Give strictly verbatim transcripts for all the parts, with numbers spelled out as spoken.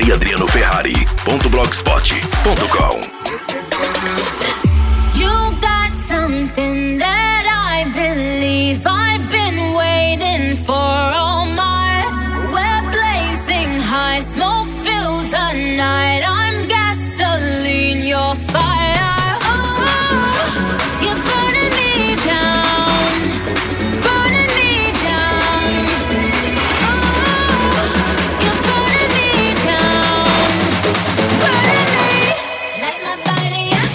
e adriano ferrari ponto blogspot ponto com. You got something that I believe I've been waiting for all my. We're blazing high, smoke fills the night. I'm gasoline, you're fire. Oh, you're burning me down, burning me down. Oh, you're burning me down, burning me. Light my body up.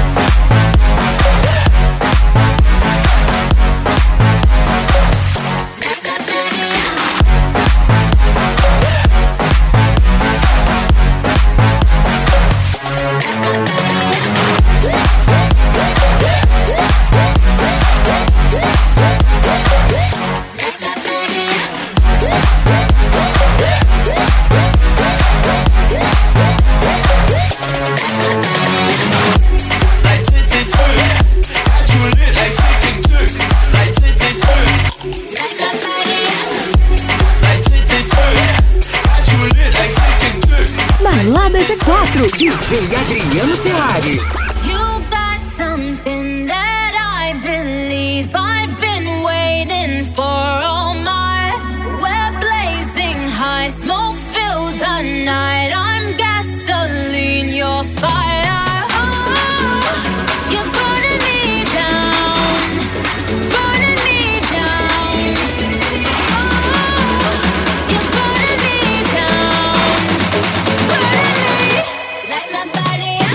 Balada G quatro, D J Adriano Ferrari. You got something that I believe I've been waiting for all my. We're blazing high, smoke fills the night. I'm gasoline, you're fire. Oh, you're burning me down, burning me down. Oh, you're burning me down, burning me. Light my body up.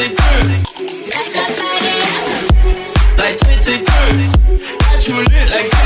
Like